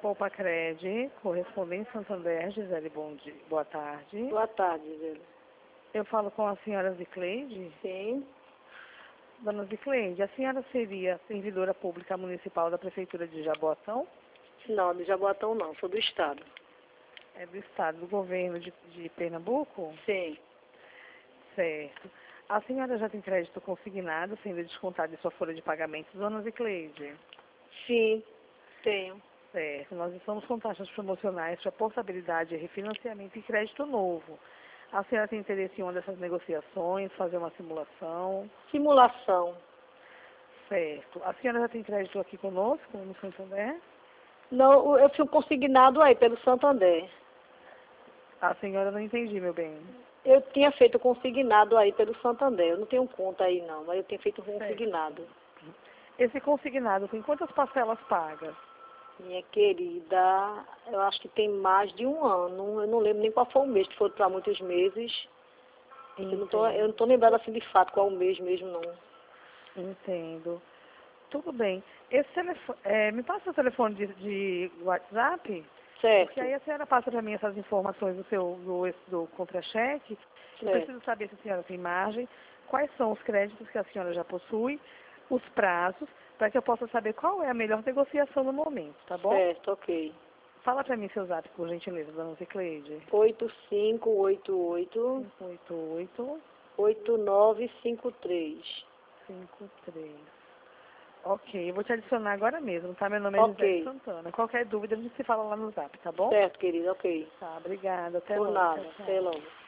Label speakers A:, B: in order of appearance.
A: Copacred, correspondente Santander, Gisele, bom dia. Boa tarde.
B: Boa tarde, Gisele.
A: Eu falo com a senhora Zicleide?
B: Sim.
A: Dona Zicleide, a senhora seria servidora pública municipal da Prefeitura de Jaboatão?
B: Não, de Jaboatão não, sou do Estado.
A: É do Estado, do governo de Pernambuco?
B: Sim.
A: Certo. A senhora já tem crédito consignado, sendo descontado de sua folha de pagamento, Dona Zicleide?
B: Sim, tenho.
A: Certo. Nós estamos com taxas promocionais para portabilidade, refinanciamento e crédito novo. A senhora tem interesse em uma dessas negociações, fazer uma simulação?
B: Simulação.
A: Certo. A senhora já tem crédito aqui conosco, no Santander?
B: Não, eu fui consignado aí pelo Santander.
A: A senhora não entendi, meu bem.
B: Eu tinha feito consignado aí pelo Santander. Eu não tenho conta aí não, mas eu tenho feito consignado.
A: Esse consignado tem quantas parcelas pagas?
B: Minha querida, eu acho que tem mais de um ano. Eu não lembro nem qual foi o mês, que foi para muitos meses. Eu não tô lembrada assim de fato qual o mês mesmo, não.
A: Entendo. Tudo bem. Esse telefone, me passa o telefone de WhatsApp?
B: Certo.
A: Porque aí a senhora passa para mim essas informações do contra-cheque. Eu preciso saber se a senhora tem margem, quais são os créditos que a senhora já possui, os prazos, para que eu possa saber qual é a melhor negociação no momento, tá bom?
B: Certo, ok.
A: Fala para mim seu zap, por gentileza, dona Zicleide.
B: 8588
A: 588
B: 8953.
A: 53. Ok, eu vou te adicionar agora mesmo, tá? Meu nome é Gisele
B: Ok.
A: Santana. Qualquer dúvida a gente se fala lá no zap, tá bom?
B: Certo, querida, ok.
A: Tá, obrigada. Até
B: Por
A: logo.
B: nada.
A: Tchau, tchau.
B: Até logo.